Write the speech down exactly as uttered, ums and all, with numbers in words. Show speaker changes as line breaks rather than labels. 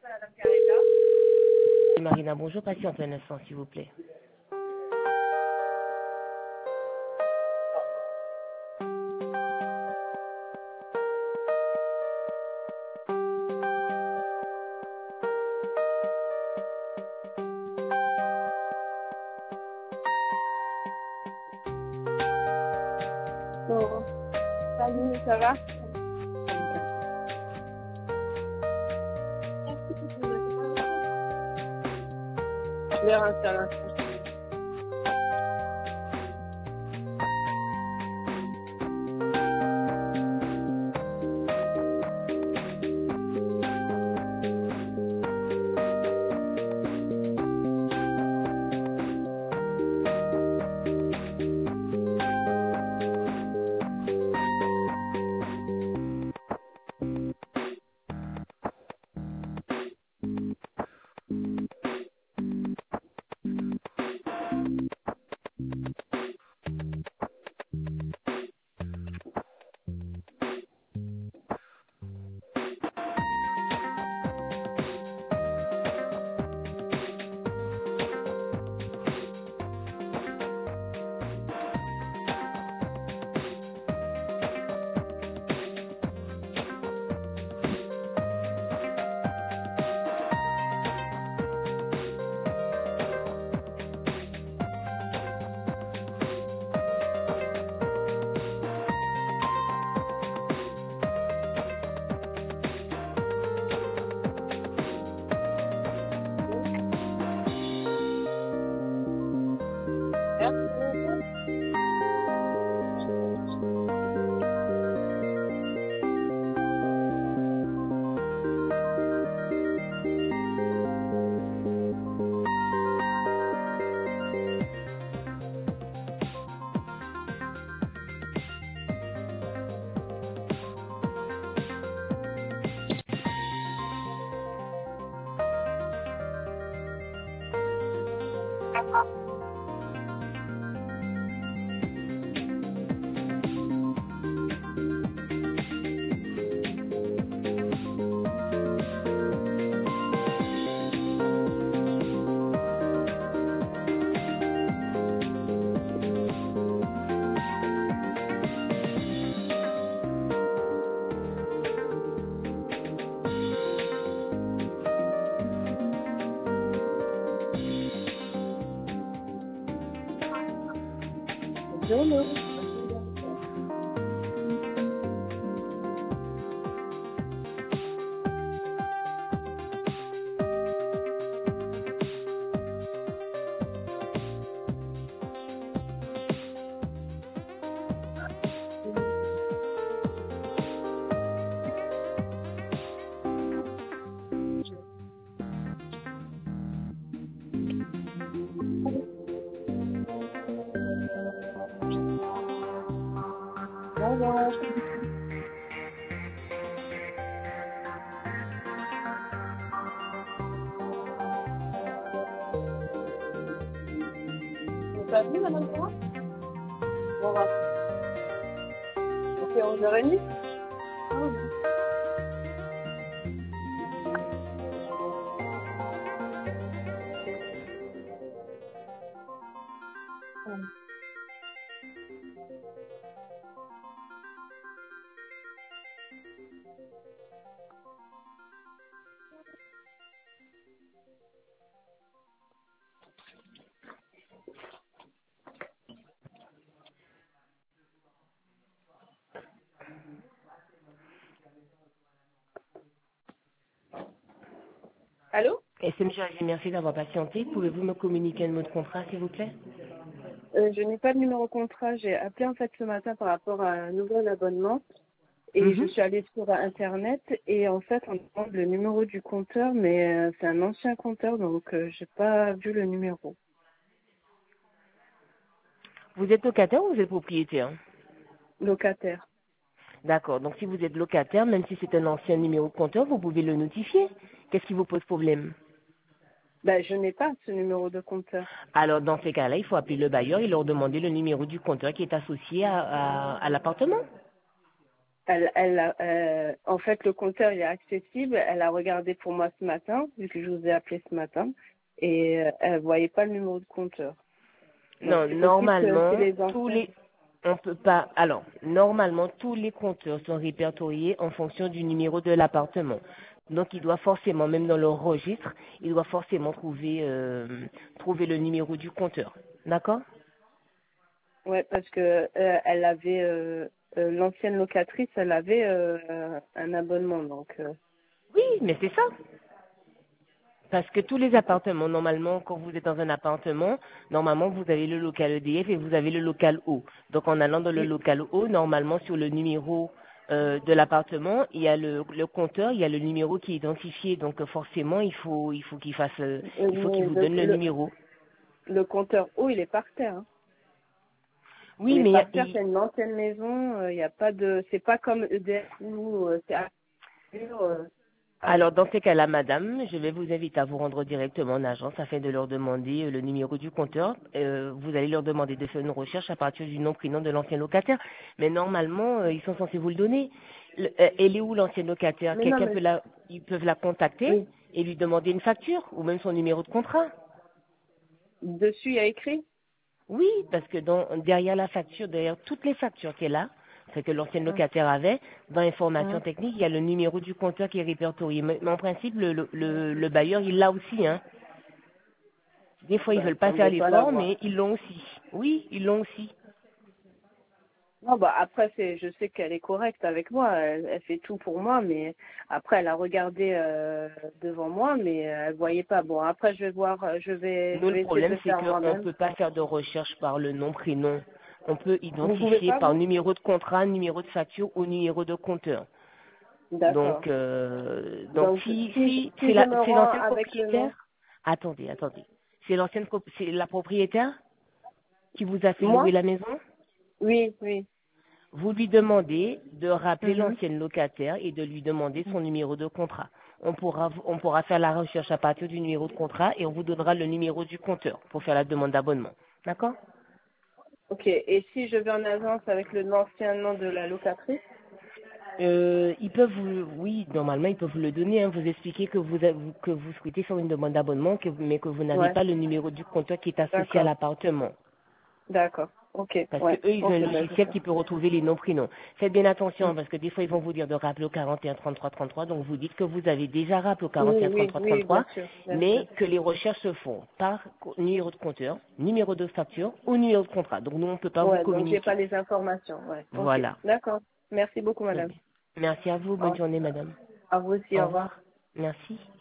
Marina, bonjour, patiente un instant, s'il vous plaît.
Bon, salut, ça va? Je vais rentrer à l'instant. Hello. Bonjour. Vous pas vu, madame Sarah? Bon, va. Ok, onze heures trente. Ah, oui. Hum. Allô?
S M J, merci d'avoir patienté. Pouvez-vous me communiquer un mot de contrat, s'il vous plaît?
Euh, je n'ai pas de numéro contrat. J'ai appelé en fait ce matin par rapport à un nouvel abonnement et je
Mhm.
suis allée sur Internet et en fait on demande le numéro du compteur, mais euh, c'est un ancien compteur donc euh, j'ai pas vu le numéro.
Vous êtes locataire ou vous êtes propriétaire?
Locataire.
D'accord, donc si vous êtes locataire, même si c'est un ancien numéro de compteur, vous pouvez le notifier. Qu'est-ce qui vous pose problème?
Ben je n'ai pas ce numéro de compteur.
Alors, dans ces cas-là, il faut appeler le bailleur et leur demander le numéro du compteur qui est associé à, à- à l'appartement.
Elle, elle, a- euh, en fait, le compteur il est accessible. Elle a regardé pour moi ce matin, vu que je vous ai appelé ce matin, et euh, elle voyait pas le numéro de compteur. Donc
Non,
c'est possible que c'est
normalement,
les
tous
anciens.
les, on peut pas, alors, normalement, tous les compteurs sont répertoriés en fonction du numéro de l'appartement. Donc, il doit forcément, même dans le registre, il doit forcément trouver, euh, trouver le numéro du compteur. D'accord?
Ouais, parce que euh, elle avait euh, euh, l'ancienne locatrice, elle avait euh, un abonnement, donc. Euh,
Oui, mais c'est ça. Parce que tous les appartements, normalement, quand vous êtes dans un appartement, normalement, vous avez le local E D F et vous avez le local O. Donc, en allant dans le
oui,
local O, normalement, sur le numéro euh, de l'appartement, il y a le, le compteur, il y a le numéro qui est identifié. Donc, euh, forcément, il faut, il faut qu'il fasse, euh,
euh,
il faut qu'il
mais
vous
le,
donne le
le,
numéro.
le compteur eau, il est par terre. Hein. Il
Oui,
est
mais
par terre,
il-
c'est une ancienne maison. euh, Il y a pas de, c'est pas comme E D F où euh, c'est à euh,
alors, dans ces cas-là, madame, je vais vous inviter à vous rendre directement en agence afin de leur demander euh, le numéro du compteur. Euh, vous allez leur demander de faire une recherche à partir du nom prénom de l'ancien locataire. Mais normalement, euh, ils sont censés vous le donner. Le- euh, elle est où l'ancien locataire?
Mais non,
Quelqu'un
mais
peut la, ils peuvent la contacter
oui,
et lui demander une facture ou même son numéro de contrat.
dessus il y a écrit.
Oui, parce que dans, derrière la facture, derrière toutes les factures qu'elle a, c'est que l'ancien
Hum,
locataire avait, dans l'information
hum.
technique, il y a le numéro du compteur qui est répertorié. Mais, mais en principe, le, le, le, le bailleur, il l'a aussi. Hein. Des fois, ils
Bah,
veulent
il
pas faire
semblait pas
l'effort,
l'avoir.
mais ils l'ont aussi. Oui, ils l'ont aussi.
Non, bah après c'est, je sais qu'elle est correcte avec moi. Elle, elle fait tout pour moi, mais après elle a regardé euh, devant moi, mais elle voyait pas. Bon, après je vais voir, euh, je vais, je
Nous, le
vais essayer de
problème,
le
c'est
faire
qu'on ne
moi-même.
peut pas faire de recherche par le nom, prénom. On peut
Vous pouvez
identifier
pas
par
vous?
numéro de contrat, numéro de facture ou numéro de compteur.
D'accord.
Donc, euh, donc
Donc
si,
si
si c'est
si je
la,
me
c'est
rends
l'ancienne
avec le nom,
propriétaire. Attendez, attendez. C'est l'ancienne, pro- c'est la propriétaire qui vous a fait louer
moi?
la maison.
Oui, oui.
Vous lui demandez de rappeler
Mhm.
l'ancienne locataire et de lui demander son numéro de contrat. On pourra, on pourra faire la recherche à partir du numéro de contrat et on vous donnera le numéro du compteur pour faire la demande d'abonnement. D'accord?
Ok. Et si je vais en agence avec le l'ancien nom de la locatrice?
Euh, ils peuvent vous, oui, normalement ils peuvent vous le donner, hein, vous expliquer que vous, avez- que vous souhaitez faire une demande d'abonnement, que- mais que vous n'avez
Ouais.
pas le numéro du compteur qui est associé à
D'accord.
l'appartement.
D'accord. Ok.
Parce que
Ouais.
eux, ils ont
Ok.
un
Bah je
logiciel
sais.
qui peut retrouver les noms prénoms. Faites bien
Mm.
attention parce que des fois ils vont vous dire de rappeler au quarante et un trente-trois trente-trois. Donc vous dites que vous avez déjà rappelé au
Oui,
quarante et un
oui,
trente-trois
oui, bien
trente-trois,
sûr, bien sûr.
mais que les recherches se font par co- numéro de compteur, numéro de facture ou numéro de contrat. Donc nous on ne peut pas vous
Ouais, donc j'ai pas
communiquer.
les informations. Ouais. Ok.
Voilà.
D'accord. Merci beaucoup,
Très
madame.
bien. Merci à vous.
Au
Bonne journée, madame.
À vous aussi.
Au
Au revoir.
revoir. Merci.